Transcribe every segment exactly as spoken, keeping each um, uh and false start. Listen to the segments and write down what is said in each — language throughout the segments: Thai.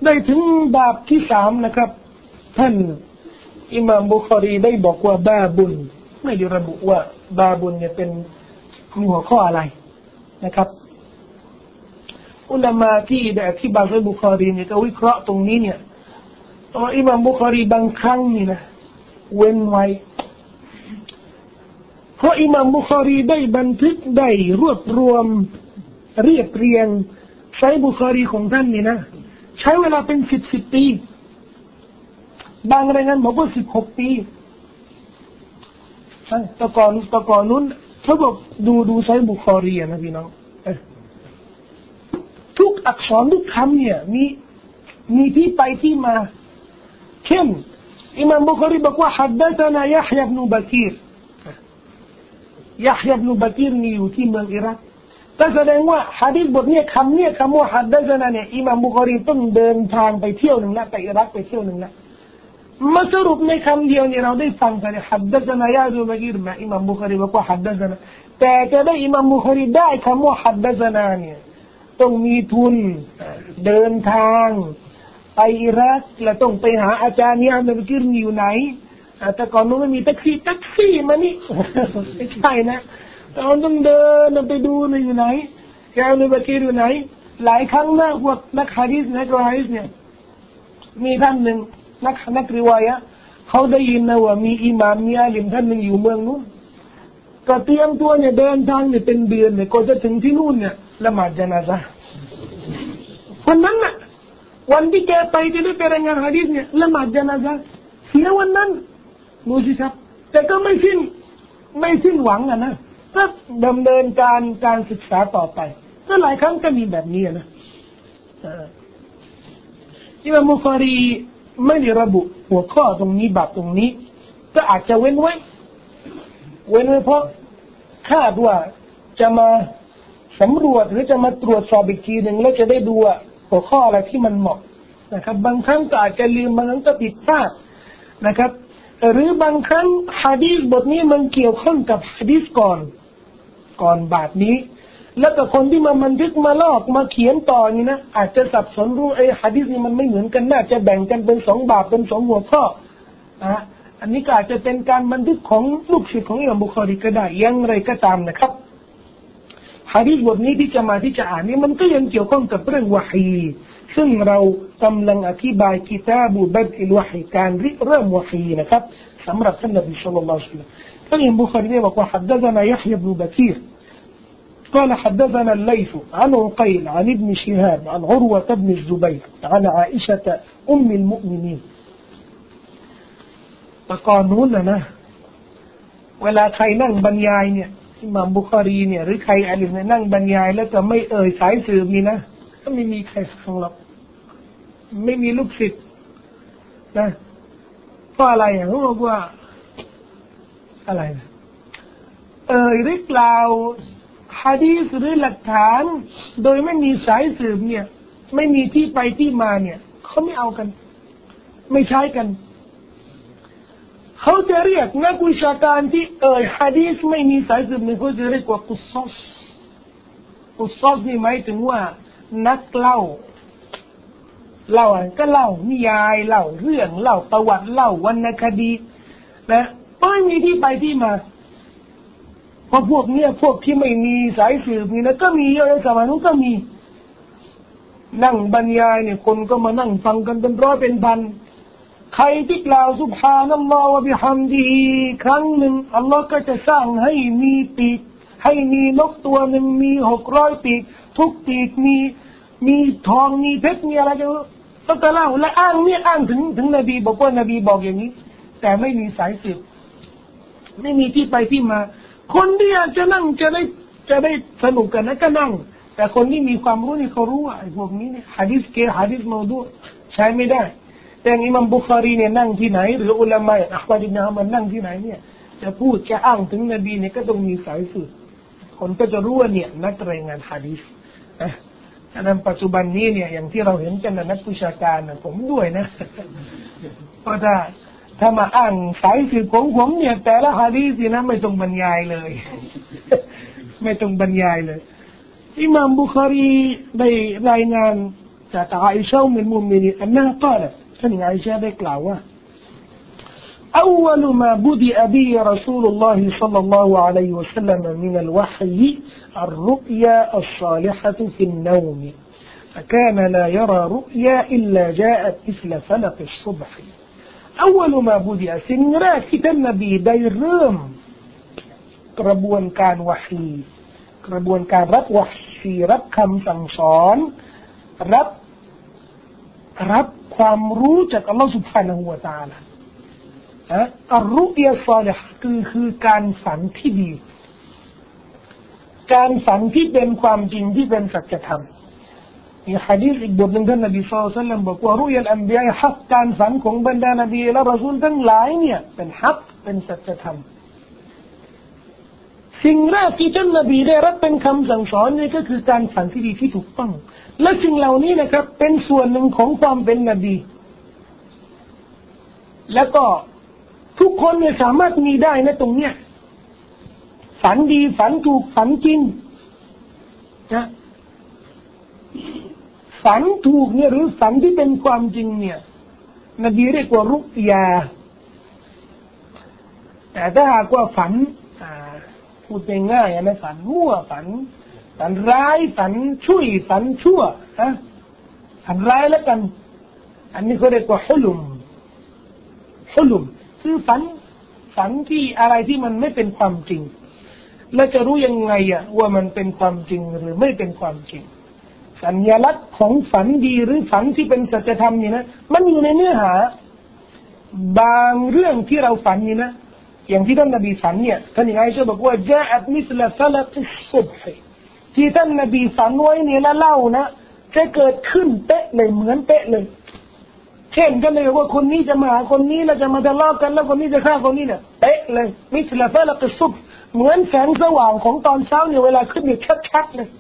ได้ถึงบาปที่สามนะครับท่านอิหม่ามบุคอรีได้บอกว่าบาบุญไม่ได้ระบุว่าบาบุญเนี่ยเป็นหัวข้ออะไรนะครับอุลามะที่ได้อธิบายบุคอรีเนี่ยก็วิเคราะห์ตรงนี้เนี่ยว่าอิหม่ามบุคอรีบางครั้งนี่นะเว้นไว้เพราะอิหม่ามบุคอรีได้บันทึกได้รวบรวมเรียบเรียงไซฮีฮ์บุคอรีของท่านนี่นะใช้เวลาเป็นสิบสิบปีบางรายงานบอกว่าสิบหกปีใช่ตะกอนตะกอนนู้นเขาบอกดูดูไซฮีฮ์บุคอรีนะพี่น้องทุกอักษรทุกคำเนี่ยมีมีที่ไปที่มาเช่นอิหม่ามบุคอรีบอกว่าฮัดดะซะนายะฮยาอิบนุบะกีรยะฮยาอิบนุบะกีรนี่อยู่ที่เมืองอิรักแต่แสดงว่าหะดีษบทนี้คำนี้คำว่าฮัดดะซะนาเนี่ยอิหม่ามบุคอรีต้องเดินทางไปเที่ยวหนึ่งนะไปอิรักไปเที่ยวหนึ่งนะมาสรุปในคำเดียวเนี่ยเราได้ฟังกันฮัดดะซะนายะฮยาอิบนุบะกีรมาอิหม่ามบุคอรีบอกว่าฮัดดะซะนาแต่จะได้อิหม่ามบุคอรีได้คำว่าฮัดดะซะนาเนี่ยต้องมีทุนเดินทางไปอิรักและต้องไปหาอาจารย์เนี่ยมันกินอยู่ไหนแต่ก่อนนู้นไม่มีแท็กซี่แท็กซี่มานี่ไม่ใช่นะตอนต้องเดินไปดูเลยอยู่ไหนแกเลยไปกินอยู่ไหนหลายครั้งนะพวกนักฮะดีษนักฮะดีษเนี่ยมีท่านหนึ่งนักนักริวายะเขาได้ยินนะว่ามีอิหม่ามมีอาลิมท่านหนึ่งอยู่เมืองนู้นก็เตรียมตัวเนี่ยเดินทางเนี่ยเป็นเดือนเนี่ยก็จะถึงที่นู่นเนี่ยละหมาดญะนาซะห์วันนั้นน่ะวันที่แกไปจะได้ไปรายงานหะดีษเนี่ยละหมาดญะนาซะห์เสียวันนั้นดูสิครับแต่ก็ไม่สิ้นไม่สิ้นหวังอ่ะนะก็ดำเนินการการศึกษาต่อไปก็หลายครั้งก็มีแบบนี้นะอิหม่ามบุคอรีไม่ได้ระบุหัวข้อตรงนี้แบบตรงนี้ก็อาจจะเว้นไว้เว้นไว้เพราะคาดว่าจะมาสำรวจหรือจะมาตรวจสอบอีกทีหนึ่งแล้วจะได้ดูว่าหัวข้ออะไรที่มันเหมาะนะครับบางครั้งก็อาจจะลืมบางครั้งก็ผิดพลาดนะครับหรือบางครั้งหะดีษบทนี้มันเกี่ยวข้องกับหะดีษก่อนก่อนบาทนี้แล้วก็คนที่มาบันทึกมาลอกมาเขียนต่อนี่นะอาจจะสับสนรู้ไอ้หะดีษนี้มันไม่เหมือนกันน่าจะแบ่งกันเป็นสองบาทเป็นสองหัวข้อนะอันนี้ก็อาจจะเป็นการบันทึกของลูกศิษย์ของอิหม่ามบุคอรีก็ได้อย่างไรก็ตามนะครับหะดีษบทนี้ที่จะมาที่จะอ่านนี้มันก็ยังเกี่ยวข้องกับเรื่องวะฮีซึ่งเรากำลังอธิบายกิตาบุบัดอิลวะฮีการริเริ่มวะฮีนะครับสำหรับท่านนบีศ็อลลัลลอฮุอะลัยฮิวะซัลลัมท่านอิหม่ามบุคอรีได้บอกว่าฮัดดะซะนายะฮยาอิบนุบะกีรقال حدثنا الليث عن عقيل عن ابن شهاب عن عروة بن الزبير عن عائشة أم المؤمنين แต่ก่อนนู้นนะนะเวลาใครนั่งบรรยายเนี่ยอิหม่ามบุคอรีเนี่ยหรือใครอาลิมเนี่ยนั่งบรรยายแล้วก็ไม่เอ่ยสายสืบนี่นะก็ไม่มีใครฟังหรอกไม่มีลูกศิษย์นะเพราะอะไรอ่ะเขาบอกว่าอะไรนะเอ่ยหรือกล่าวหะดีษหรือหลักฐานโดยไม่มีสายสืบเนี่ยไม่มีที่ไปที่มาเนี่ยเขาไม่เอากันไม่ใช้กันเขาจะเรียกนักวิชาการที่เอ่ยหะดีษไม่มีสายสืบเนี่ยเขาจะเรียกว่ากุศอสกุศอสนี่หมายถึงว่านักเล่าเล่าก็เล่านิยายเล่าเรื่องเล่าประวัติเล่าวรรณคดีนะไม่มีที่ไปที่มาเพราะพวกเนี้ยพวกที่ไม่มีสายสืบนี่นะก็มีเยอะในสมัยนู้นก็มีนั่งบรรยายเนี่ยคนก็มานั่งฟังกันเป็นร้อยเป็นพันใครที่กล่าวซุบฮานัลลอฮฺวะบิฮัมดิฮิครั้งหนึ่งอัลลอฮฺก็จะสร้างให้มีปีกให้มีนกตัวหนึ่งมีหกร้อยปีกทุกปีกมีมีทองมีเพชรมีอะไรก็ต้องเล่าและอ้างเนี่ยอ้างถึงถึงนบีบอกว่านบีบอกอย่างนี้แต่ไม่มีสายสืบไม่มีที่ไปที่มาคนที่อยากจะนั่งจะได้จะได้สนุกกันนะก็นั่งแต่คนที่มีความรู้นี่เขารู้ว่าไอ้พวกนี้เนี่ยหะดีษเกหะดีษมอดูใช้ไม่ได้แต่อิหม่ามบุคอรีเนี่ยนั่งที่ไหนหรืออุลามะอัลมัดอิบนุฮัมมัดนั่งที่ไหนเนี่ยจะพูดจะอ้างถึงนบีเนี่ยก็ต้องมีสายสืบคนก็จะรู้ว่าเนี่ยนักรายงานหะดีษนะฉะนั้นปัจจุบันนี้เนี่ยอย่างที่เราเห็นกันนะนักวิชาการนะผมด้วยนะเพราะถ้าถ้ามาอ้างสายสืบของผมเนี่ยแต่ละหะดีษนะไม่ต้องบรรยายเลยไม่ต้องบรรยายเลยอิหม่ามบุคอรีได้รายงานจากอาอิชะมินมุมินีนอันนั้นกล่าวท่านอาอิชะได้กล่าวว่าأول ما بدأ به رسول الله صلى الله عليه وسلم من الوحي الرؤيا الصالحة في النوم فكان لا يرى رؤيا إلا جاءت مثل فلق الصبح أول ما بدأ สิ่งแรกที่ท่านนบีได้เริ่มกระบวนการวะฮีกระบวนการรับวะฮีรับคำสั่งสอนรับรับความรู้จากอัลลอฮฺ سبحانه และ تعالى อะอัรรุยะศอลิฮ์คือคือการฝันที่ดีการฝันที่เป็นความจริงที่เป็นสัจธรรมมีหะดีษอีกบทหนึ่งท่านนบีศ็อลลัลลอฮุอะลัยฮิวะซัลลัมบอกว่ารุยะอัลอัมบิยาฮักการฝันของบรรดานบีและรอซูลทั้งหลายเนี่ยเป็นฮักเป็นสัจธรรมสิ่งแรกที่ท่านนบีได้รับเป็นคำสั่งสอนนี่ก็คือการฝันที่ดีที่ถูกต้องและสิ่งเหล่านี้นะครับเป็นส่วนหนึ่งของความเป็นนบีแล้วก็ทุกคนเนี่ยสามารถมีได้นะตรงเนี้ยฝันดีฝันถูกฝันจริงนะฝันถูกเนี่ยหรือฝันที่เป็นความจริงเนี่ยนบีเรียกว่ารุยาแต่ถ้าหากว่าฝันพูดง่ายๆนะฝันมั่วฝันฝันร้ายฝันช่วยฝันชั่วนะฝันร้ายแล้วกันอันนี้เขาเรียกว่าฮุลุมฮุลุมคือฝันฝันที่อะไรที่มันไม่เป็นความจริงแล้วจะรู้ยังไงอะว่ามันเป็นความจริงหรือไม่เป็นความจริงสัญลักษณ์ของฝันดีหรือฝันที่เป็นสัจธรรมนี่นะมันอยู่ในเนื้อหาบางเรื่องที่เราฝันนี่นะอย่างที่ท่านนบีฝันเนี่ยท่านอิชะบอกว่าจาอัตมิสลาฟลักิศซุบฮิที่ท่านนบีฝันไว้เนี่ยแล้วเล่านะจะเกิดขึ้นเป๊ะเลยเหมือนเป๊ะเลยเช่นก็เลยว่าคนนี้จะมาหาคนนี้แล้วจะมาทะเลาะกันแล้วคนนี้จะฆ่าคนนี้เนี่ยเป๊ะเลยมิสลาฟลักิศซุบเหมือนแสงสว่างของตอนเช้าเนี่ยเวลาขึ้นเนี่ยชัดๆเลย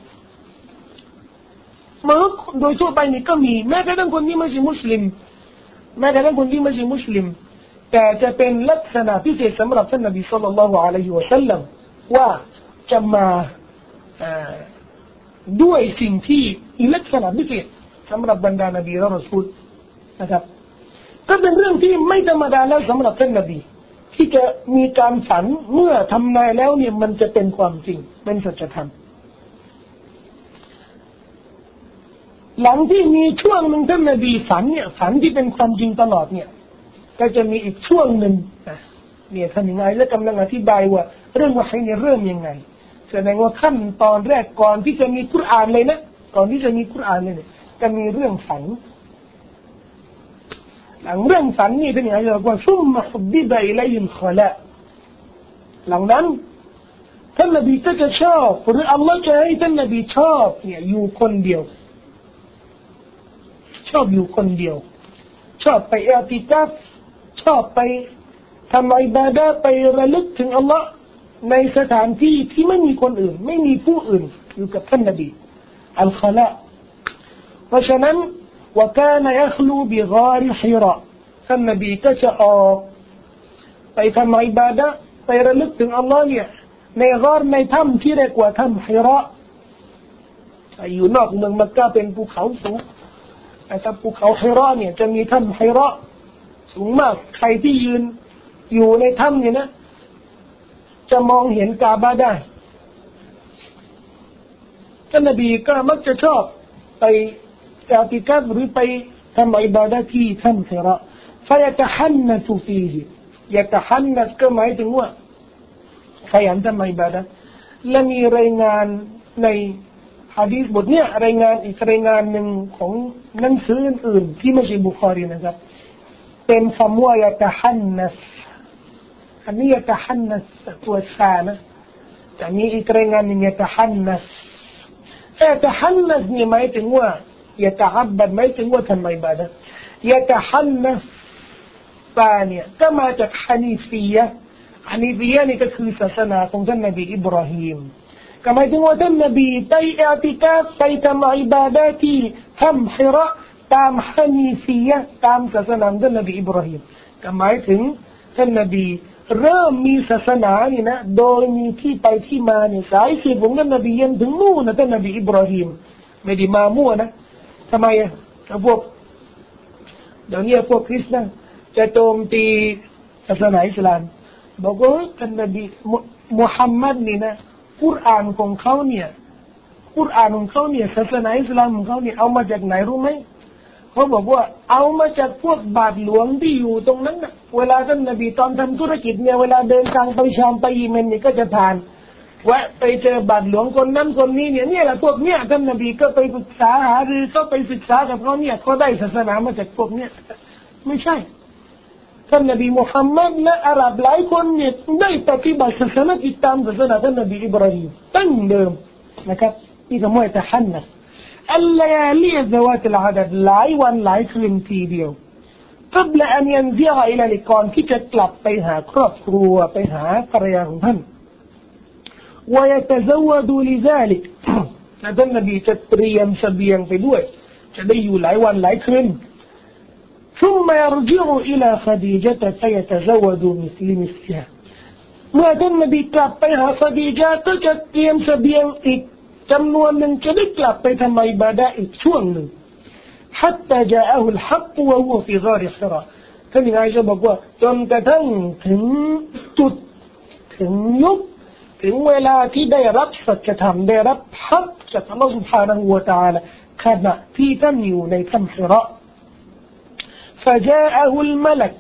มนุษย์โดยทั่วไปนี่ก็มีแม้กระทั่งคนที่ไม่ใช่มุสลิมแม้กระทั่งคนที่ไม่ใช่มุสลิมแต่จะเป็นลักษณะพิเศษสำหรับท่านนบีศ็อลลัลลอฮุอะลัยฮิวะซัลลัมว่าจะมาด้วยสิ่งที่มีลักษณะพิเศษสำหรับบรรดานบีและรอซูลนะครับก็เป็นเรื่องที่ไม่ธรรมดาแล้วสำหรับท่านนบีที่จะมีการฝันเมื่อทำนายแล้วเนี่ยมันจะเป็นความจริงเป็นสัจธรรมหลังที่มีช่วงหนึ่งท่านนบีฝันเนี่ยฝันที่เป็นความจริงตลอดเนี่ยก็จะมีอีกช่วงหนึ่งเนี่ยท่านยังไงและกำลังอธิบายว่าเรื่องวะฮีเนี่ยเริ่มยังไงแสดงว่าขั้นตอนแรกก่อนที่จะมีกุรอานเลยนะก่อนที่จะมีกุรอานเลยเนี่ยก็มีเรื่องฝันหลังเรื่องฝันนี่ท่านยังไงบอกว่าซุมมะฮุบบิบะอิลัยฮิลคอละหลังนั้นท่านนบีก็จะชอบหรืออัลลอฮ์จะให้ท่านนบีชอบเนี่ยอยู่คนเดียวชอบอยู่คนเดียวชอบไปอิอ์ติกาฟชอบไปทำอิบาดะห์ไประลึกถึงอัลลอฮ์ในสถานที่ที่ไม่มีคนอื่นไม่มีผู้อื่นอยู่กับท่านนบีอัลคอละเพราะฉะนั้นว่าการยัคลูบิฆาริฮิราท่านนบีก็จะออกไปทำอิบาดะห์ไประลึกถึงอัลลอฮ์เนี่ยในฆาร์ในถ้ำที่เรียกว่าถ้ำฮิราอยู่นอกเมืองมักกะเป็นภูเขาสูงแต่ถ้าภูเขาฮิราเนี่ยจะมีถ้ำฮิราสูงมากใครที่ยืนอยู่ในถ้ำเนี่ยนะจะมองเห็นกาบะได้ท่านนบีก็มักจะชอบไปอิอ์ติกาฟหรือไปทำอิบาดะห์ที่ถ้ำฮิราفيتحنث فيه يتحنث ก็หมายถึงว่าขยันทำอิบาดะห์และมีรายงานในหะดีษบทเนี้ยรายงานอีกรายงานหนึ่งของหนังสืออื่นๆที่ไม่ใช่บุคอรีนะครับเป็นคำว่ายะตะฮันนัสอันนี้ยะตะฮันนัสตัวซานะแต่มีอีกรายงานหนึ่งยะตะฮันนัสยะตะฮันนัสนี่หมายถึงว่ายะตะอับบัดหมายถึงว่าทำอิบาดะห์ยะตะฮันนัสตาเนี่ยก็มาจากฮานีฟียะห์ฮานีฟียะห์นี่ก็คือศาสนาของท่านนบีอิบราฮิมก็หมายถึงว่าท่านนบีไปอิอ์ติกาฟไปทำอิบาดะห์ที่ถ้ำฮิราตามฮานีฟียะห์ตามศาสนาท่านนบีอิบราฮิมก็หมายถึงท่านนบีเริ่มมีศาสนานี่นะโดยมีที่ไปที่มาเนี่ยสายสืบของท่านนบียันถึงนู่นนะท่านนบีอิบราฮิมไม่ได้มามั่วนะทำไมอ่ะพวกเดี๋ยวนี้พวกคริสต์นะจะโจมตีศาสนาอิสลามบอกว่าท่านนบีมุฮัมมัดนี่นะกุรอานของเขาเนี่ยกุรอานของเขาเนี่ยศาสนาอิสลามของเขาเนี่ยเอามาจากไหนรู้ไหมเขาบอกว่าเอามาจากพวกบาทหลวงที่อยู่ตรงนั้นนะเวลาท่านนบีตอนทำธุรกิจเนี่ยเวลาเดินทางไปชามไปยิเมนนี่ก็จะผ่านแวะไปเจอบาทหลวงคนนั้นคนนี้เนี่ยเนี่ยแหละพวกเนี่ยท่านนบีก็ไปปรึกษาหารือก็ไปศึกษากับเขาเนี่ยเขาได้ศาสนามาจากพวกเนี่ยไม่ใช่ท่านนบีมุฮัมมัดและอาหรับหลายคนเนี่ยได้ปฏิบัติศาสนาตามศาสนาท่านนบีอิบราฮิมตั้งเดิมนะครับนี่ก็ไม่จะหันนะอัลลยาลีซาวาตลอาดัดหลายวันหลายคืนทีเดียวقبل أن ينزع إلى لقانที่จะกลับไปหาครอบครัวไปหาภรรยาของท่านويتزود لذلك และท่านนบีจะเตรียมเสบียงไปด้วยจะได้อยู่หลายวันหลายคืนثم يرجع إلى خديجة فيتزود مثل مثلها เมื่อท่านนบีกลับไปหาขดีญะห์ก็จะเตรียมเสบียงอีกจำนวนหนึ่งจะได้กลับไปทำอิบาดะห์อีกช่วงหนึ่ง حتى جاءه الحق وهو في غار حراء ท่านนายจะบอกว่าจนกระทั่งถึงจุดถึงยุคถึงเวลาที่ได้รับสัจธรรมได้รับฮักจากอัลลอฮฺ سبحانه และ تعالى ขณะที่ท่านอยู่ในถ้ำฮิรา فجاءه الملك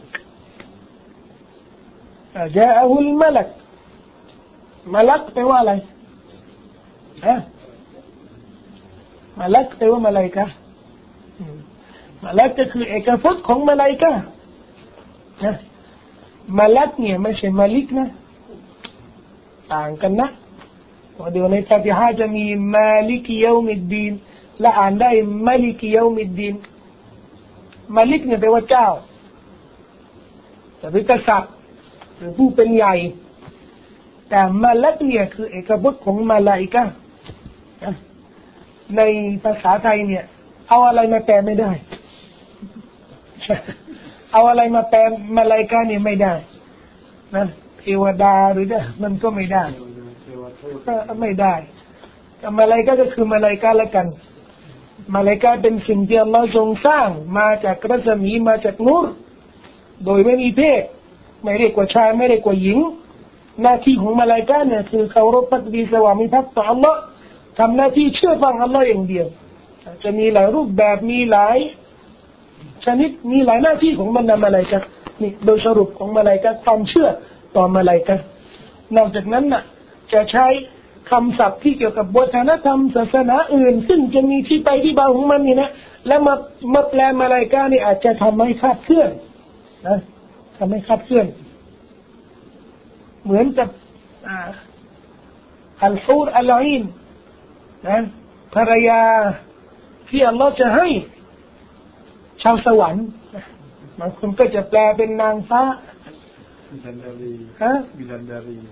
فجاءه الملك มลักแปลว่าอะไรฮะมลักแปลว่ามลาอิกะฮ์มลักก็คือเอกพจน์ของมลาอิกะฮ์นะมลักเนี่ยไม่ใช่มาลิกนะต่างกันนะเดี๋ยวในฟาติฮะห์จะมีมาลิกยอมิดดีนและอ่านได้มาลิกยอมิดดีนมาลิกเนี่ยแปลว่าเจ้าแต่เป็นกษัตริย์หรือผู้เป็นใหญ่แต่มาลักเนี่ยคือเอกพจน์ของมาลาอิกะฮ์ในภาษาไทยเนี่ยเอาอะไรมาแปลไม่ได้เอาอะไรมาแปลมาลาอิกะฮ์เนี่ยไม่ได้นะเทวดาหรือเนี่ยมันก็ไม่ได้ไม่ได้แต่มาลาอิกะฮ์ก็คือมาลาอิกะฮ์ละกันมาลาอิกะฮ์เป็นสิ่งที่อัลลอฮ์ทรงสร้างมาจากรัศมีมาจากนูรโดยไม่มีเพศไม่เรียกว่าชายไม่เรียกว่าหญิงหน้าที่ของมาลาอิกะฮ์เนี่ยคือเคารพพักดีสวามิภักดิ์ต่ออัลลอฮ์ทำหน้าที่เชื่อฟังอัลลอฮ์อย่างเดียวจะมีหลายรูปแบบมีหลายชนิดมีหลายหน้าที่ของบรรดามาลาอิกะฮ์นี่โดยสรุปของมาลาอิกะฮ์ความเชื่อต่อมาลาอิกะฮ์นอกจากนั้นน่ะจะใช้คำศัพท์ที่เกี่ยวกับวัฒนธรรมศาสนาอื่นซึ่งจะมีที่ไปที่มาของมันนี่นะแล้วมามาแปลมาลาอิกะฮ์นี่อาจจะทำให้คลาดเคลื่อนนะทำให้คลาดเคลื่อนเหมือนกับอัลฮูรอัลอีนนะภรรยาที่อัลลอฮ์จะให้ชาวสวรรค์บางคนก็จะแปลเป็นนางฟ้าบิดันดารีฮะบิดันดารี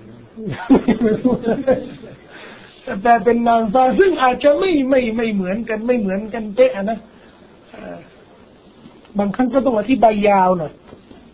จะแปลเป็นนางฟ้าซึ่งอาจจะไม่ไม่ไม่เหมือนกันไม่เหมือนกันเป๊ะนะบางครั้งก็ต้องอธิบายยาวหน่อย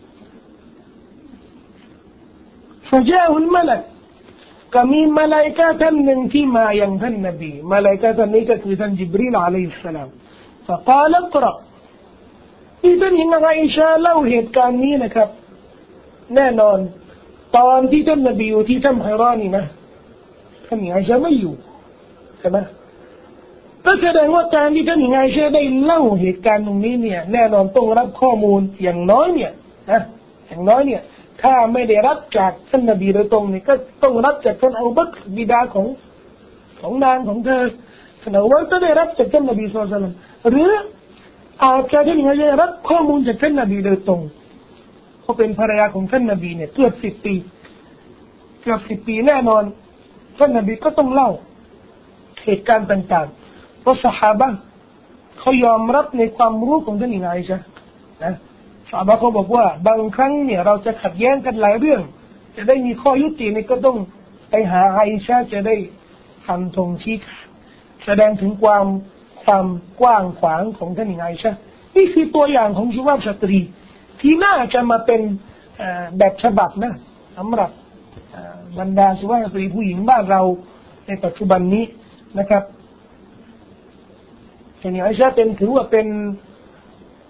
فجاءه الملك ก็มีมลาอิกะฮ์ท่านหนึ่งที่มายังท่านนบีมลาอิกะฮ์ท่านนี้ก็คือท่านญิบรีลอะลัยฮิสสลาม فقال اقرأ ที่ท่านหญิงอาอิชาเล่าเหตุการณ์นี้นะครับแน่นอนตอนที่ท่านนบีอยู่ที่ถ้ำฮิรานี่นะท่านหญิงอาอิชาไม่อยู่ใช่ไหมก็แสดงว่าการที่ท่านหญิงอาอิชาได้เล่าเหตุการณ์ตรงนี้เนี่ยแน่นอนต้องรับข้อมูลอย่างน้อยเนี่ยนะอย่างน้อยเนี่ยถ้าไม่ได้รับจากท่านนบีโดยตรงนี่ก็ต้องรับจากท่านอูบักรบิดาของของนางของเธอท่านอูบักรก็ได้รับจากท่านนบีศ็อลลัลลอฮุอะลัยฮิวะซัลลัมหรืออาจจะท่านนบีได้รับข้อมูลจากท่านนบีโดยตรงเขาเป็นภรรยาของท่านนบีเนี่ยเกือบสิบปีเกือบสิบปีแน่นอนท่านนบีก็ต้องเล่าเหตุการณ์ต่างๆเพราะซอฮาบะห์เขายอมรับในความรู้ของท่านหญิงอาอิชะห์นะซอฮาบะห์เขาบอกว่าบางครั้งเนี่ยเราจะขัดแย้งกันหลายเรื่องจะได้มีข้อยุตินี่ก็ต้องไปหาอาอิชะห์จะได้ฟันธงชี้แสดงถึงความความกว้างขวางของท่านหญิงอาอิชะห์นี่คือตัวอย่างของสุภาพสตรีที่น่าจะมาเป็นแบบฉบับนะสำหรับบรรดาสุภาพสตรีผู้หญิงบ้านเราในปัจจุบันนี้นะครับท่านหญิงอาอิชะห์เป็นถือว่าเป็น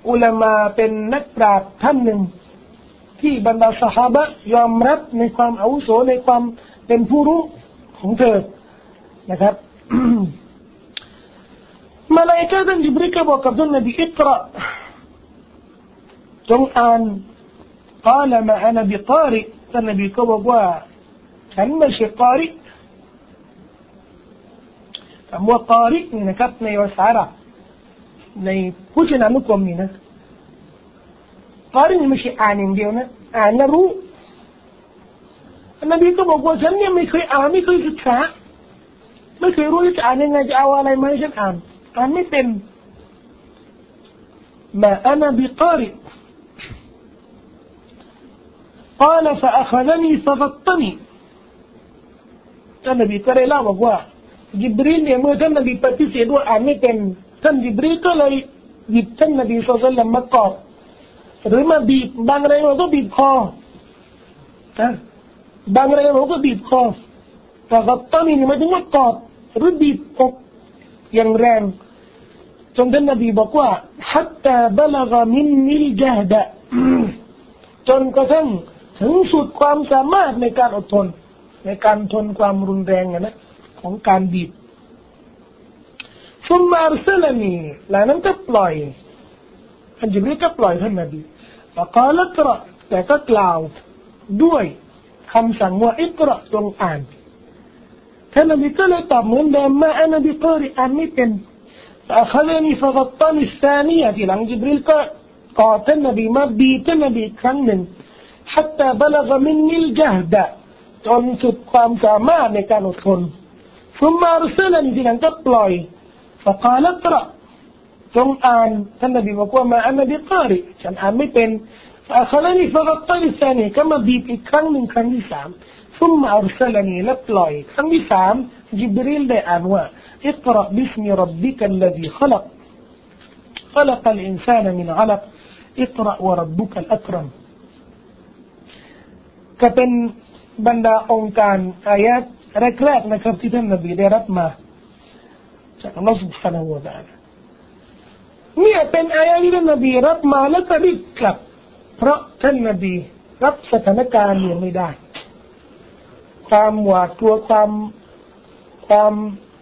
อุลามะเป็นนักปราชญ์ท่านหนึ่งที่บรรดาซอฮาบะห์ยอมรับในความอาวุโสในความเป็นผู้รู้ของเธอนะครับ มาลาอิกะฮ์ท่านญิบรีลก็บอกกับท่านนบีอิกเราะห์จงอ่าน قال ما أنا بقارئ ท่านนบีก็บอกว่าฉันไม่ใช่กอริคำว่ากอรินี่นะครับในภาษาอาหรับในผู้ชนะนุกรมนี่นะกอรินี่ไม่ใช่อ่านอย่างเดียวนะอ่านแล้วรู้นบีก็บอกว่าฉันเนี่ยไม่เคยอ่านไม่เคยศึกษาไม่เคยรู้จะอ่านยังไงจะเอาอะไรมาให้ฉันอ่านอ่านไม่เป็นมาอันบิกอริقال فأخذني فغطني ท่านนบีก็ได้เล่าบอกว่าญิบรีลเนี่ยเมื่อท่านนบีปฏิเสธว่าอ่านไม่เป็นท่านญิบรีลก็เลยหยิบท่านนบีศ็อลลัลลอฮุอะลัยฮิวะซัลลัมมากอดหรือมาบีบบางรายก็บีบคอนะบางรายก็บีบคอแต่กับตอนนี้หมายถึงว่ากอดหรือบีบอกอย่างแรงจนท่านนบีบอกว่า حتى بلغ مني الجهد จนกระทั่งถึงสุดความสามารถในการอดทนในการทนความรุนแรงนะของการบีบซุมมาอัรซะลานีแล้วนั้นก็ปล่อยท่านญิบรีลก็ปล่อยท่านนบีفقال اقرأ แต่ก็กล่าวด้วยคำสั่งว่าอิกเราะห์จงอ่านท่านนบีก็เลยตอบเหมือนเดิมมาอันบิกอริอ่านไม่เป็นفأخذني فغطاني الثانية ที่หลังญิบรีลก็กอดท่านนบีมาบีบท่านนบีครั้งหนึ่งحتى بلغ مني الجهد จนสุดความสามารถในการอดทนثم أرسلني ที่หลังก็ปล่อย فقال اقرأ จงอ่านท่านนบีบอกว่ามาอันบิกอริฉันอ่านไม่เป็น فأخذني فغطاني الثانية ก็มาบีบอีกครั้งหนึ่งครั้งที่สาม ثم أرسلني และปล่อยครั้งที่สามญิบรีลได้อ่านว่า اقرأ باسم ربك الذي خلق خلق الإنسان من علق اقرأ وربك الأكرم ก็เป็นบรรดาองค์การอายะห์แรกๆนะครับที่ท่านนบีได้รับมาจากอัลลอฮฺ سبحانه และ تعالى เนี่ยเป็นอายะห์ที่ท่านนบีรับมาแล้วก็รีบกลับเพราะท่านนบีรับสถานการณ์เนี่ยไม่ได้ความหวาดกลัวความความ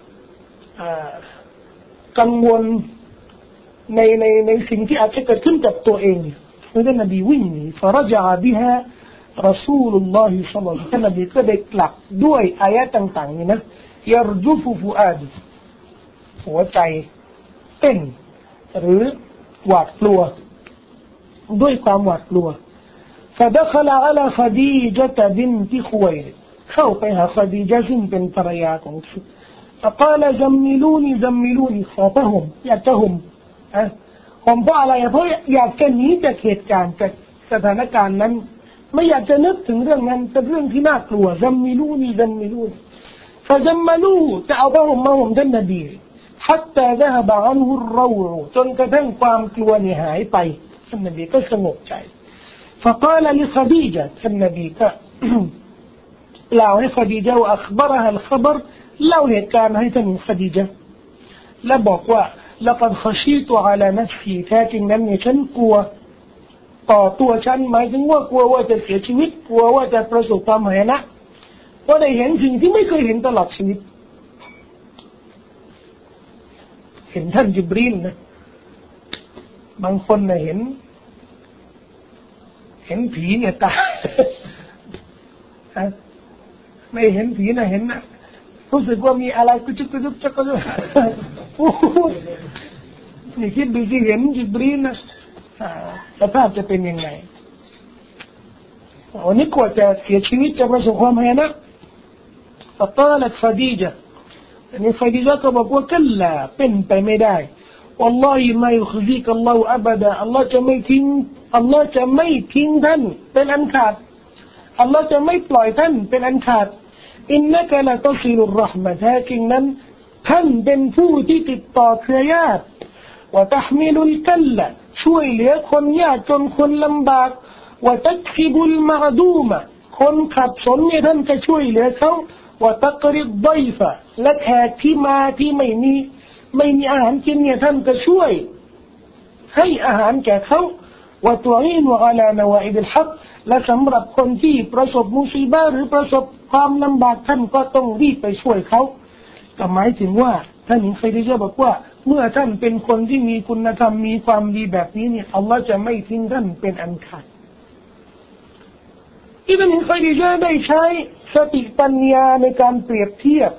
กังวลในในในสิ่งที่อาจจะเกิดขึ้นกับตัวเองท่านนบีวิ่งหนีฟะรจาบิฮะรอซูลุลลอฮิศ็อลลัลลอฮุอะลัยฮิวะซัลลัมท่านนบีก็ได้กลับด้วยอายะห์ต่างๆนี่นะยัรจุฟุฟุอาดหัวใจเต้นหรือหวาดกลัวด้วยความหวาดกลัว فدخل على خديجة بنت خويلد เข้าไปหาขดีญะห์ซึ่งเป็นภรรยาของเขา فقال زملوني زملوني ขอผ้าห่มอยากจะห่มอ่ะห่มเพราะอะไรเพราะอยากจะหนีจากเหตุการณ์จากสถานการณ์นั้นไม่อยากจะนึกถึงเรื่องนั้นเป็นเรื่องที่น่ากลัวซัมมิลูนีซัมมิลูนีฟะซัมมาลูจะเอาผ้าห่มมาห่มท่านนบี حتى ذهب عنه الروع จนกระทั่งความกลัวเนี่ยหายไปท่านนบีก็สงบใจ فقال لخديجة ท่านนบีก็เล่าให้ขดีญะห์ وأخبرها الخبر เล่าเหตุการณ์ให้ท่านขดีญะห์และบอกว่า لقد خشيت على نفسي แท้จริงนั้นเนี่ยฉันกลัวต่อตัวฉันหมายถึงว่ากลัวว่าจะเสียชีวิตกลัวว่าจะประสบความหายนะว่าได้เห็นสิ่งที่ไม่เคยเห็นตลอดชีวิตเห็นท่านญิบรีลนะบางคนน่ะเห็นเห็นผีเนี่ยตาไม่เห็นผีนะเห็นนะรู้สึกว่ามีอะไรกุจุกกุจุกจักกุจุกนี่คิดดูสิเห็นญิบรีลนะสภาพจะเป็นยังไงวันนี้กว่าจะเสียชีวิตจะประสบความหายนะ فقالت خديجة อันนี้ขดีญะห์ก็บอกว่ากัลลาเป็นไปไม่ได้ والله ما يخزيك الله أبدا อัลลอฮ์จะไม่ทิ้งอัลลอฮ์จะไม่ทิ้งท่านเป็นอันขาดอัลลอฮ์จะไม่ปล่อยท่านเป็นอันขาดอินนะกะละตัซิลุรเราะห์มะฮ์แท้จริงนั้นท่านเป็นผู้ที่ติดต่อเครือญาติวะตะห์มิลุลกัลละช่วยเหลือคนยากจนคนลำบากวะตักซิบุลมะอดูมะคนขัดสนเนี่ยท่านจะช่วยเหลือเขาวะตักริดฎอยฟะและแขกที่มาที่ไม่มีไม่มีอาหารกินเนี่ยท่านก็ช่วยให้อาหารแก่เขาวะตุอีนุอะลานวาอิบิลฮักและสำหรับคนที่ประสบมุซีบะห์หรือประสบความลำบากท่านก็ต้องรีบไปช่วยเขาก็หมายถึงว่าท่านหญิงไคดีญะห์บอกว่าเมื่อท่านเป็นคนที่มีคุณธรรมมีความดีแบบนี้เนี่ยอัลลอฮ์จะไม่ทิ้งท่านเป็นอันขาดอิบนุไคดีญะห์ได้ใช้สติปัญญาในการเปรียบเทียบ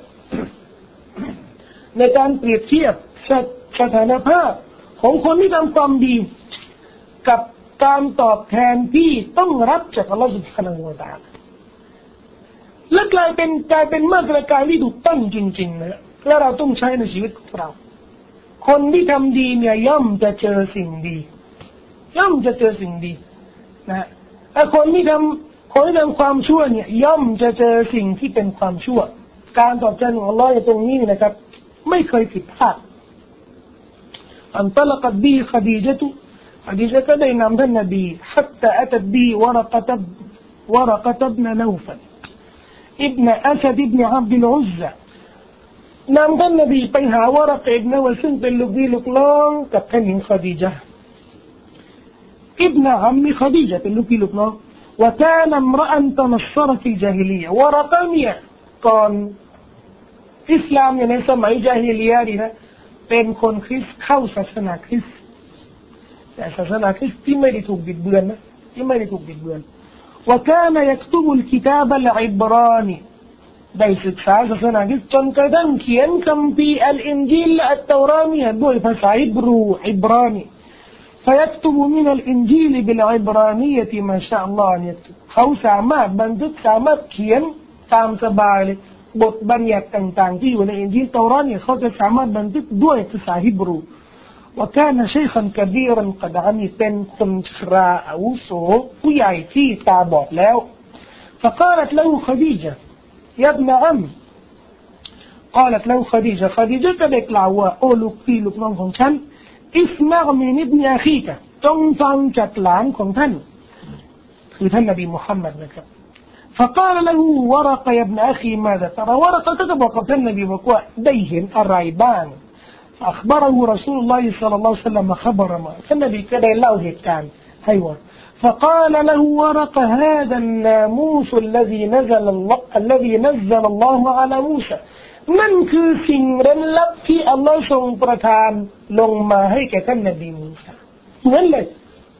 ในการเปรียบเทียบสถานภาพของคนที่ทำความดีกับการตอบแทนที่ต้องรับจากอัลลอฮฺ سبحانه และ تعالى และกลายเป็นกลายเป็นมาตรการที่ถูกต้องจริงๆนะและเราต้องใช้ในชีวิตของเราคนที่ทำดีเนี่ยย่อมจะเจอสิ่งดีย่อมจะเจอสิ่งดีนะแต่คนที่ทำคนที่ทำความชั่วเนี่ยย่อมจะเจอสิ่งที่เป็นความชั่วการตอบแทนของอัลลอฮฺตรงนี้นะครับไม่เคยผิดพลาดอันตลกัดบีขดีจตุขดีจก็ได้นำท่านนบี حتى أتت بي ورقة ورقة ابن نوفل ابن أسد ابن عبد العزى นำท่านนบีไปหาวรกะอิบนุวัลซึ่งเป็นลูกพี่ลูกน้องกับท่านหญิงขดีจาอิบนุอัมมิขดีจาเป็นลูกพี่ลูกน้อง وكان امرأ تنصر في الجاهلية วรกะเนี่ยก่อนอิสลามในสมัยญาฮิลิยะห์นี่นะเป็นคนคริสต์เข้าศาสนาคริสต์แต่ศาสนาคริสต์ที่ไม่ได้ถูกบิดเบือนนะที่ไม่ได้ถูกบิดเบือน وكان يكتب الكتاب العبراني ได้ศึกษาศาสนาคริสต์จนกระทั่งเขียนคัมภีร์อัลอินจีลและอัตเตาราเนี่ยด้วยภาษาฮิบรูอิบรานี فيكتب من الإنجيل بالعبرانية ما شاء الله เนี่ยเขาสามารถบันทึกสามารถเขียนตามสบายเลยบทบัญญัติต่างๆที่อยู่ในอินจีลเตาราเนี่ยเขาจะสามารถบันทึกด้วยภาษาฮิบรูوكان شيخا كبيرا قد عمي เป็นคนชราอาวุโสผู้ใหญ่ที่ตาบอดแล้ว فقالت له خديجة يا ابن عم قالت له خديجة خديجة ก็ได้กล่าวว่าโอ้ลูกพี่ลูกน้องของฉัน اسمع من ابن أخيك จงฟังจากหลานของท่านคือท่านนบีมุฮัมมัดนะครับفقال له ورقة يا ابن أخي ماذا ترى ورقة ก็บอกกับท่านนบีบอกว่าได้เห็นอะไรบ้าง أخبره رسول الله صلى الله عليه وسلم خبر ما ท่านนบีก็ได้เล่าเหตุการณ์ให้ว่า فقال له ورقة هذا الناموس الذي نزل الله الذي نزل الله على موسى นั่นคือสิ่งเร้นลับที่อัลลอฮ์ทรงประทานลงมาให้แก่ท่านนบีมูซาเหมือนเลย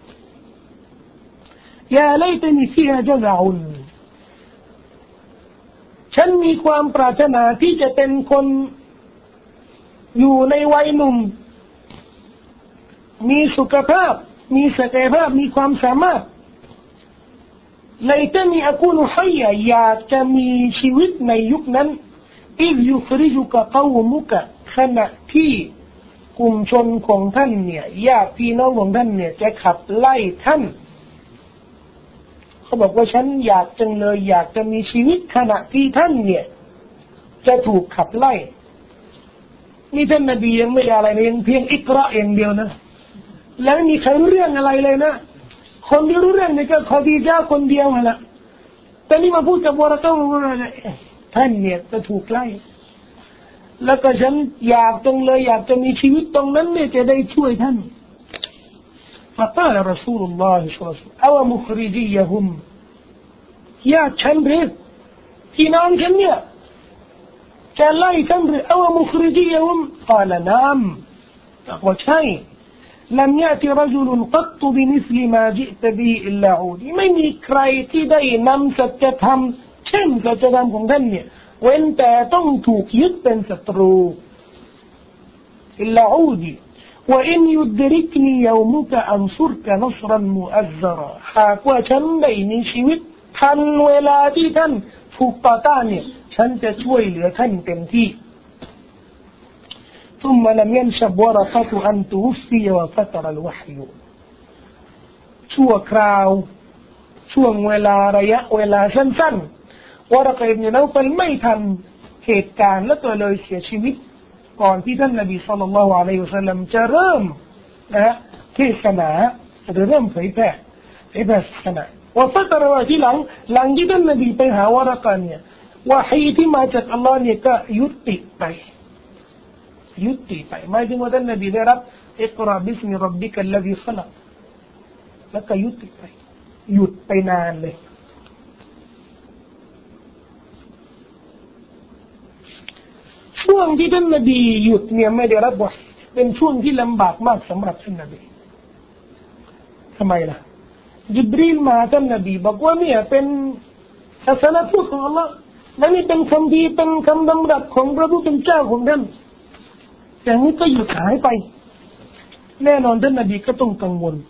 ยาไลตนีฟิฮาจซะอุนฉันมีความปรารถนาที่จะเป็นคนอยู่ในวัยหนุ่มมีสุขภาพมีศักยภาพมีความสามารถไลตนีอะกูนุฮัยยะอยากจะมีชีวิตในยุคนั้นอิซยุคริจุกะกอวมุกะขณะที่กลุ่มชนของท่านเนี่ยญาติพี่น้องของท่านเนี่ยจะขับไล่ท่านเขาบอกว่าฉันอยากจังเลยอยากจะมีชีวิตขณะที่ท่านเนี่ยจะถูกขับไล่นี่ท่านนบียังไม่ได้อะไรเลยยังเพียงอิกราะห์อย่างเดียวนะแล้วไม่มีใครรู้เรื่องอะไรเลยนะคนที่รู้เรื่องนี่ก็ขอดีจ้าคนเดียวนั่นแหละแต่นี่มาพูดกับวรากะว่าท่านเนี่ยจะถูกไล่แล้วก็ฉันอยากจังเลยอยากจะมีชีวิตตรงนั้นเนี่ยจะได้ช่วยท่านفقال رسول الله صلى الله عليه وسلم أو مخرجيهم يا ฉันหรือพี่น้องฉันเนี่ยจะไล่ฉันหรือ أو مخرجيهم قال نعم ว่าใช่ لم يأتي رجل قط بمثل ما جئت به إلا عود ไม่มีใครที่ได้นำสัจธรรมเช่นสัจธรรมของท่านเนี่ยเว้นแต่ต้องถูกยึดเป็นศัตรูอิลลาอูดีوإن يدركني يومك أنصرك نصرا مؤزرا หากว่าฉันได้มีชีวิตทันเวลาที่ท่านถูกต่อต้านเนี่ยฉันจะช่วยเหลือท่านเต็มที่ ثم لم ينشب ورقة أن توفي وفتر الوحي ชั่วคราวช่วงเวลาระยะเวลาสั้นๆวรกะอิบนุนัวฟัลไม่ทันเหตุการณ์และก็เลยเสียชีวิตก่อนที่ท่านนบีศ็อลลัลลอฮุอะลัยฮิวะซัลลัมจะเริ่มนะเทศนาหรือเริ่มเผยแพร่เผยแพร่ศาสนาว่าฟัตรว่าที่หลังหลังที่ท่านนบีไปหาวรกะเนี่ยวะฮีที่มาจากอัลลอฮ์เนี่ยก็ยุติไปยุติไปหมายถึงว่าท่านนบีได้รับอิกราบิสมิร็อบบิกัลลซีขลักแล้วก็ยุติไปหยุดไปนานเลยช่วงที่ท่านนบีหยุดเนี่ยไม่ได้รับวะห์เป็นช่วงที่ลำบากมากสำหรับท่านนบีทำไมล่ะญิบรีลมาท่านนบีบอกว่าเนี่ยเป็นศาสนาพุทธของอัลลอฮ์และนี่เป็นคำดีเป็นคำดำรัสของพระผู้เป็นเจ้าของท่านแต่นี้ก็หยุดหายไปแน่นอนท่านนบีก็ต้องกังวล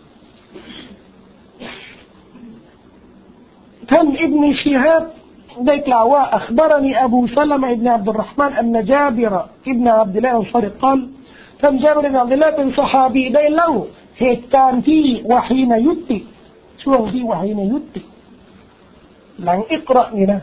ท่านอิบนุชิฮาบได้กล่าวว่า أخبرني أبو سلمة ابن عبد الرحمن أن جابر ابن عبد الله الأنصاري قال ท่านจาบิรอิบนุอับดุลลาห์เป็นซอฮาบีได้เล่าเหตุการณ์ที่วะฮีเนี่ยยุติช่วงที่วะฮีเนี่ยยุติหลังอิกเราะห์นี่นะ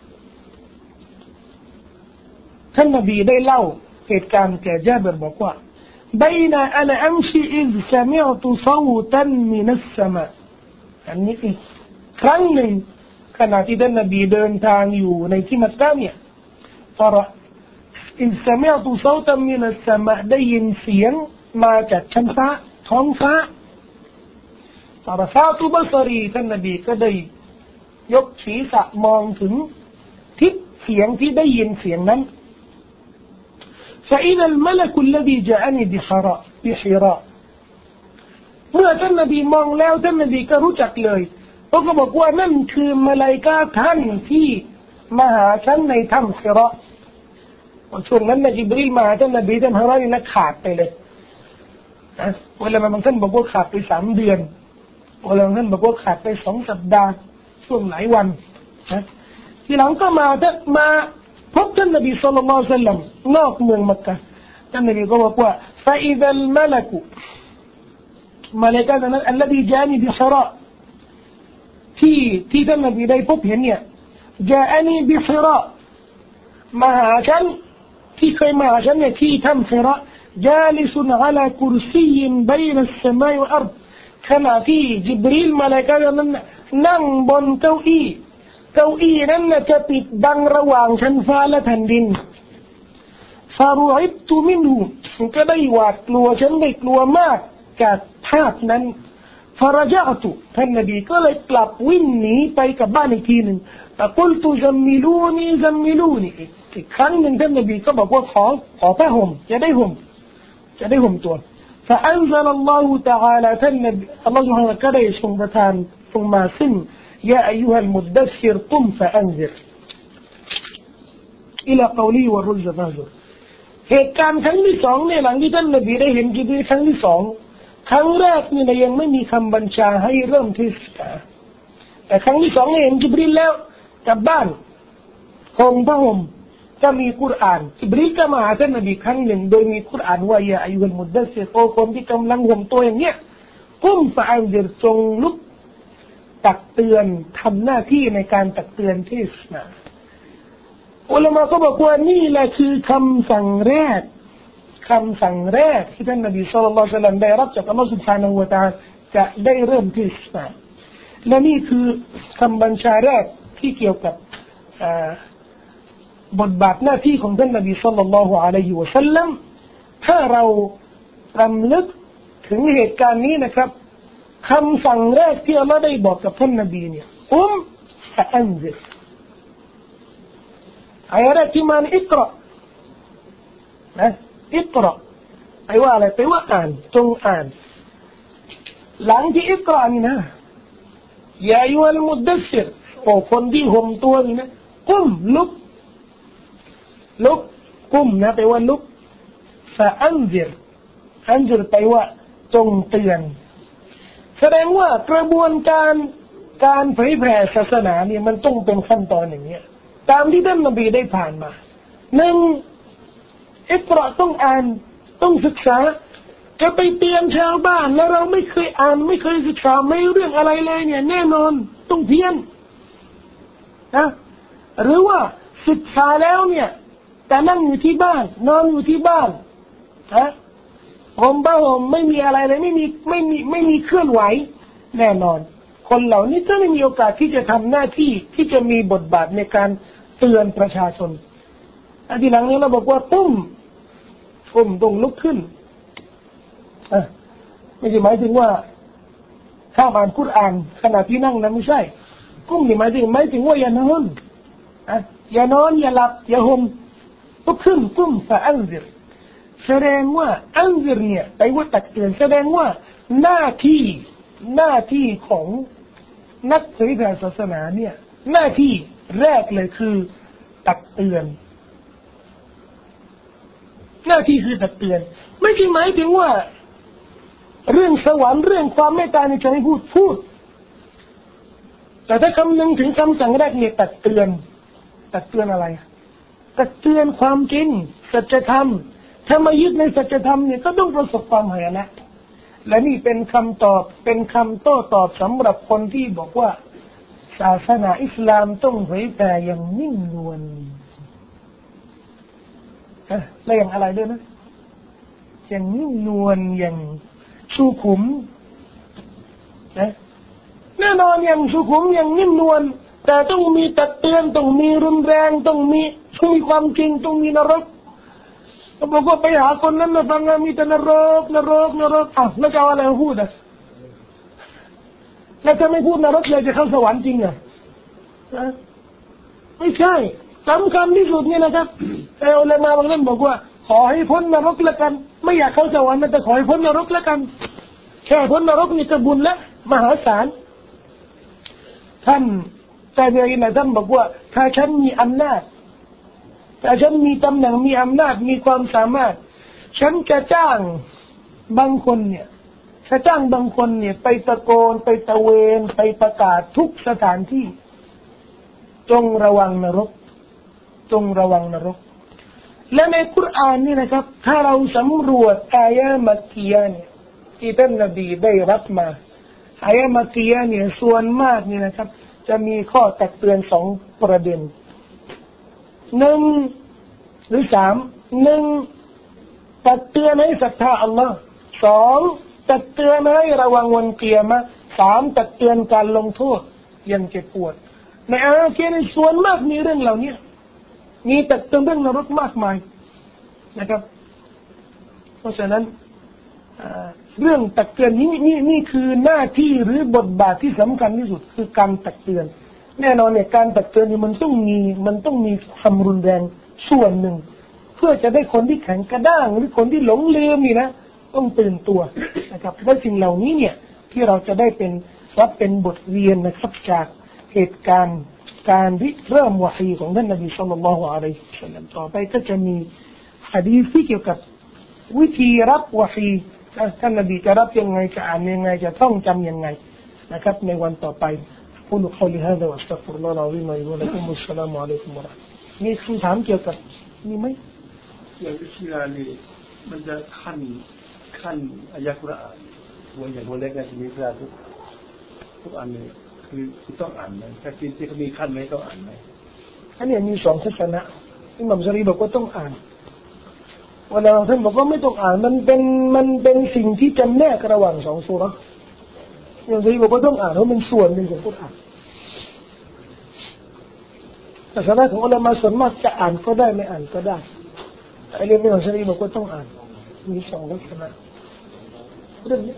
ท่านนบีได้เล่าเหตุการณ์แก่จาบิรบอกว่า بين أنا أمشي إذ سمعت صوتا من السماء อันนี้อีกครั้งหนึ่งขณะที่ท่านนบีเดินทางอยู่ในที่มักกะฮ์เนี่ยฟะรออินสมิอตุซอตัมมินัสสมาได้ยินเสียงมาจากชั้นฟ้าท้องฟ้าฟะรฟะตุบศรีท่านนบีก็ได้ยกศีรษะมองถึงทิศเสียงที่ได้ยินเสียงนั้น فإذا الملك الذي جاءني بحراء بحراء เมื่อท่านนบีมองแล้วท่านนบีก็รู้จักเลยเขาก็บอกว่านั่นคือมลาอิกะฮ์ท่านที่มาหาฉันในถ้ำฮิราช่วงนั้นนจิบรีลมาท่านนบีท่านฮิรานี่นะขาดไปเลยนะเวลาบางท่านบอกว่าขาดไปสามเดือนเวลาบางท่านบอกว่าขาดไปสองสัปดาห์ช่วงหลายวันนะทีหลังก็มาท่านมาพบท่านนบีศ็อลลัลลอฮุอะลัยฮิวะซัลลัมนอกเมืองมักกะฮ์ท่านนบีก็บอกว่า فإذا الملك มลาอิกะฮ์นั้น الذي جاءني بحراءที่ที่ท่านนบีได้พบเห็นเนี่ยจาอันีบิฮิรามาหาฉันที่เคยมาหาฉันเนี่ยที่ถ้ำฮิราจาลิซุนอะลากุรซียินบัยนัสสมาอิวัลอัรฎขณะที่ญิบรีลมาลาอิกะฮ์นั้นนั่งบนเก้าอี้เก้าอี้นั้นจะปิดบังระหว่างชั้นฟ้าและแผ่นดินฟารุอิบตุมินหูก็ได้หวาดกลัวฉันได้กลัวมากจากภาพนั้นฟารจาตุท่านนบีก็เลยกลับวิ่งหนีไปกับบ้านอีกทีหนึ่งแต่กุลตุซัมมิลูนีซัมมิลูนีอีกครั้งหนึ่งท่านนบีก็บอกว่าขอขอผ้าห่มจะได้ห่มจะได้ห่มตัว فأنزل الله تعالى ท่านนบีอัลลอฮฺ سبحانه และ تعالى ก็ได้ทรงประทานทรงมาซึ่งยาอัยยูฮัลมุดดัสซิรกุมฟะอันซิรอิลาเกาลีวะรุลซะฟาซุรเหตุการณ์ครั้งที่สองเนี่ยหลังที่ท่านนบีได้เห็นจิบรีลครั้งที่สองครั้งแรกนี่ยังไม่มีคำบัญชาให้เริ่มเทศกาลแต่ครั้งที่สองเห็นจิบรีลแล้วกลับบ้านห่มผ้าห่มจะมีกุรอานจิบรีลก็มาหาท่านนบีครั้งหนึ่งโดยมีกุรอานว่ายาอายุลมุดดัสซิรโอคนที่กำลังห่มตัวอย่างเนี้ยกุมฟะอันซิรจงลุกตักเตือนทำหน้าที่ในการตักเตือนเทศนาอุลามะก็บอกว่านี่แหละคือคำสั่งแรกคำสั่งแรกที่ท่านนบีศ็อลลัลลอฮุอะลัยฮิวะซัลลัมได้รับจากอัลลอฮฺ سبحانه และ تعالى จะได้เริ่มที่อิสลามและนี่คือคำบัญชาแรกที่เกี่ยวกับบทบาทหน้าที่ของท่านนบีศ็อลลัลลอฮุอะลัยฮิวะซัลลัมถ้าเรารำลึกถึงเหตุการณ์นี้นะครับคำสั่งแรกที่อัลลอฮฺได้บอกกับท่านนบีเนี่ยอุมฟะอันซิรอายะแรกที่มาในอิกเราะห์นะอิกเราะห์แปลว่าอะไรแปลว่าอ่านจงอ่านหลังที่อิกเราะห์นี่นะยาอัยยูฮัลมุดดัสซิรโอ้คนที่ห่มตัวนี่นะกุมลุกลุกกุมนะแปลว่าลุกฟะอันซิรอันซิรแปลว่าจงเตือนแสดงว่ากระบวนการการเผยแผ่ศาสนาเนี่ยมันต้องเป็นขั้นตอนอย่างนี้ตามที่ท่านนบีได้ผ่านมาหนึ่งอิกเราะห์ต้องอ่านต้องศึกษาจะไปเตือนชาวบ้านแล้วเราไม่เคยอ่านไม่เคยศึกษาไม่รู้เรื่องอะไรเลยเนี่ยแน่นอนต้องเพี้ยนนะหรือว่าศึกษาแล้วเนี่ยแต่นั่งอยู่ที่บ้านนอนอยู่ที่บ้านนะผมบ้าผมไม่มีอะไรเลยไม่มีไม่มีไม่มีเคลื่อนไหวแน่นอนคนเหล่านี้จะไม่มีโอกาสที่จะทำหน้าที่ที่จะมีบทบาทในการเตือนประชาชนอันที่หลังนี้เราบอกว่าตุ้มตุ้มต้องลุกขึ้นอ่ะไม่ใช่หมายถึงว่าถ้าอ่านกุรอานขณะที่นั่งนะไม่ใช่กุ้มนี่หมายถึงหมายถึงว่าอย่านอนอ่ะอย่านอนอย่าหลับอย่าห่มลุกขึ้นกุ้มฟะอันซิรแสดงว่าอันซิรเนี่ยไปว่าตักเตือนแสดงว่าหน้าที่หน้าที่ของนักเผยแผ่ศาสนาเนี่ยหน้าที่แรกเลยคือตักเตือนหน้าที่คือตักเตือนไม่ใช่หมายถึงว่าเรื่องสวรรค์เรื่องความเมตตาในใจพูดพูดแต่ถ้าคำนึงถึงคำสั่งแรกเนี่ยตักเตือนตักเตือนอะไรตักเตือนความจริงสัจธรรมถ้ามายึดในสัจธรรมเนี่ยก็ต้องประสบความหายนะและนี่เป็นคำตอบเป็นคำโต้ตอบสำหรับคนที่บอกว่าศาสนาอิสลามต้องเผยแผ่อย่างนิ่งนวลฮะและอย่างอะไรด้วยนะอย่างนิ่งนวลอย่างสุขุมนะแน่นอนอย่างสุขุมอย่างนิ่มนวลแต่ต้องมีตักเตือนต้องมีรุนแรงต้องมีต้องมีความจริงต้องมีนรกเขาบอกว่าไปหาคนนั้นมาฟังมีแต่นรกนรกนรกอ่ะแล้วจะเอาอะไรมาพูดอ่ะแล้วจะไม่พูดนรกเลยจะเข้าสวรรค์จริงเหรอไม่ใช่สำคัญที่สุดเนี่ยนะครับแต่อุลามะบางท่านบอกว่าขอให้พ้นนรกละกันไม่อยากเข้าสวรรค์แต่ขอให้พ้นนรกละกันแค่พ้นนรกนี่ก็บุญแล้วมหาศาลท่านแต่เดี๋ยวนี้ท่านบอกว่าถ้าฉันมีอำนาจถ้าฉันมีตำแหน่งมีอำนาจมีความสามารถฉันจะจ้างบางคนเนี่ยจะจ้างบางคนเนี่ยไปตะโกนไปตะเวนไปประกาศทุกสถานที่จงระวังนรกจงระวังนรกและในคุรานนี่นะครับถ้าเราสำรวจอายะมักกียะห์เนี่ยที่ท่านนบีได้รับมาอายะมักกียะห์เนี่ยส่วนมากนี่นะครับจะมีข้อตักเตือนสองประเด็นหนึ่งหรือสามหนึ่งตักเตือนให้ศรัทธาอัลลอฮ์สองตักเตือนให้ระวังวันกิยามะห์สามตักเตือนการลงโทษอย่างเจ็บปวดในอายะห์นี้ส่วนมากมีเรื่องเหล่านี้มีตักเตือนเรื่องนรกมากมายนะครับเพราะฉะนั้นเรื่องตักเตือนนี้นี่นี่คือหน้าที่หรือบทบาทที่สำคัญที่สุดคือการตักเตือนแน่นอนเนี่ยการตักเตือนนี่มันต้องมีมันต้องมีความรุนแรงส่วนหนึ่งเพื่อจะได้คนที่แข็งกระด้างหรือคนที่หลงลืมนี่นะต้องตื่นตัวนะครับและสิ่งเหล่านี้เนี่ยที่เราจะได้เป็นรับเป็นบทเรียนนะครับจากเหตุการณ์การริเริ่มวะฮีของท่านนบีศ็อลลัลลอฮุอะลัยฮิวะซัลลัมต่อไปก็จะมีหะดีษที่เกี่ยวกับวิธีรับวะฮีท่านนบีจะรับยังไงจะอ่านยังไงจะท่องจำยังไงนะครับในวันต่อไปقولوا قولي هذا واستغفر الله العظيم لي ولكم والسلام عليكم ورحمة الله มีคำถามเกี่ยวกับมีไหมอย่างวิชานี่มันจะขั้นขั้นอายะกุรอานตัวอย่างตัวเล็กในชีวิตเราทุกทุกอันนี้คือคือต้องอ่านไหมถ้าที่ที่เขามีขั้นไหมต้องอ่านไหมอันนี้มีสองทัศนะอิหม่ามซะรีบอกว่าต้องอ่านเวลาท่านบอกว่าไม่ต้องอ่านมันเป็นมันเป็นสิ่งที่จำแนกระหว่างสองซูเราะห์อย่างที่บอกว่าต้องอ่านเพราะมันส่วนหนึ่งของกุรอานแต่สำนักของอุลามะส่วนมากจะอ่านก็ได้ไม่อ่านก็ได้ไอ้เรื่องของชะรีบอกว่าต้องอ่านมีสองลักษณะเรื่องนี้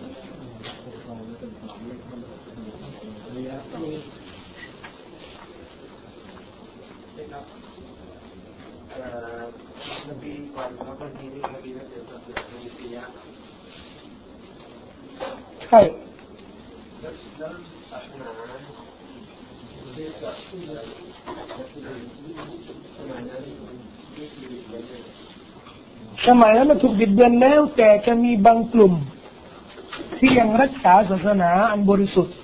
ใช่สมัยนั้นมันถูกบิดเบือนแล้วแต่จะมีบางกลุ่มที่ยังรักษาศาสนาอันบริสุทธิ์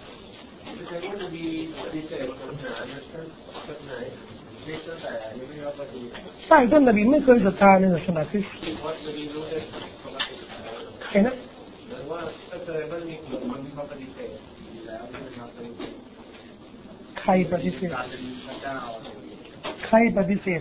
ใช่ท่านนบีไม่เคยศรัทธาในศาสนาคริสต์ใครนะใครปฏิเสธใครปฏิเสธ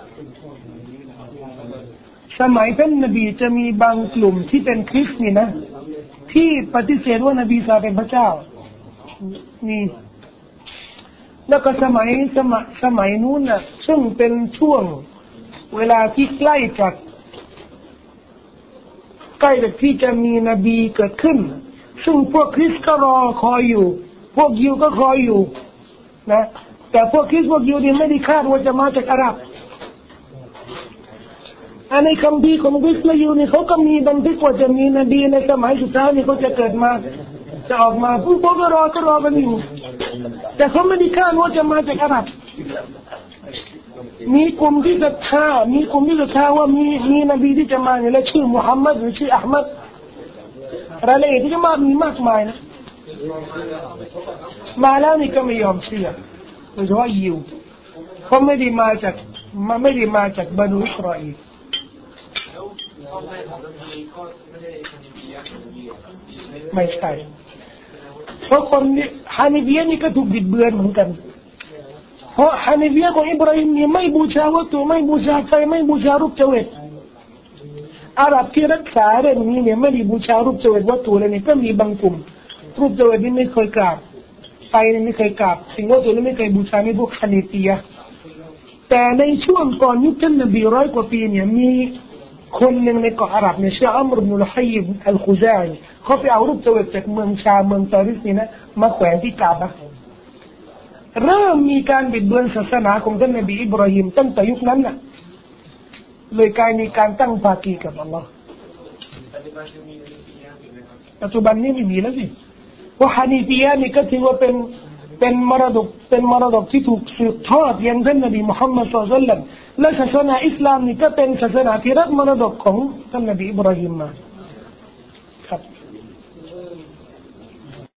สมัยท่านนบีจะมีบางกลุ่มที่เป็นคริสต์นี่นะที่ปฏิเสธว่านบีซาเป็นพระเจ้ามีแล้วก็สมัยสมัยสมัยนู้นน่ะซึ่งเป็นช่วงเวลาที่ใกล้จากใใกล้ที่จะมีนบีเกิดขึ้นซึ่งพวกคริสต์ก็รอคอยอยู่พวกยิวก็คอยอยู่นะแต่พวกคริสต์พวกยิวนี่ไม่ได้คาดว่าจะมาจากอาหรับอันในคำพีของคริสต์และยิวนี่เขาก็มีบันทึกว่าจะมีนบีในสมัยสุดท้ายนี่เขาจะเกิดมาจะออกมาพวกพวกก็รอก็รอกันอยู่แต่เขาไม่ได้คาดว่าจะมาจากอาหรับมีกลุ่มที่ศรัทธามีกลุ่มที่ศรัทธาว่ามีมีนบีที่จะมาเนี่ยและชื่อมุฮัมมัดหรือชื่ออะห์มัดรายละเอียดที่จะมามีมากมายนะมาแล้วนี่ก็ไม่ยอมเชื่อโดยเฉพาะยิวเขาไม่ได้มาจากมาไม่ได้มาจากบรรดาอิสราเอลไม่ใช่เพราะคนฮานิฟียะนี่ก็ถูกบิดเบือนเหมือนกันเพราะฮานิฟียะของอิบราฮิมนี่ไม่บูชาวัตถุไม่บูชาไฟไม่บูชารูปเจวิตอาหรับที่รักษาเรื่องนี้เนี่ยไม่ได้บูชารูปเจวิตวัตถุเลยนี่ก็มีบางกลุ่มรูปเจวิตนี่ไม่เคยกราบไฟนี่ไม่เคยกราบสิ่งวัตถุนี่ไม่เคยบูชาไม่พวกฮานิฟียะแต่ในช่วงก่อนยุคท่านนบีร้อยกว่าปีเนี่ยมีคนหนึ่งในเกาะอาหรับเนี่ยชื่ออัมรุบนุลฮัยบอัลคุซานีเขาไปเอารูปเจวิตจากเมืองชาเมืองตาริสนี่นะมาแขวนที่กาบะเริ่มมีการบิดเบือนศาสนาของท่านนบีอิบราฮิมตั้งแต่ยุคนั้นน่ะเลยกลายมีการตั้งภาคีกับอัลลอฮ์ปัจจุบันนี้ไม่มีแล้วสิเพราะฮานิฟียะนี่ก็ถือว่าเป็นเป็นมรดกเป็นมรดกที่ถูกสืบทอดยังท่านนบีมุฮัมมัดศ็อลลัลลอฮุอะลัยฮิวะซัลลัมและศาสนาอิสลามนี่ก็เป็นศาสนาที่รับมรดกของท่านนบีอิบราฮิมมา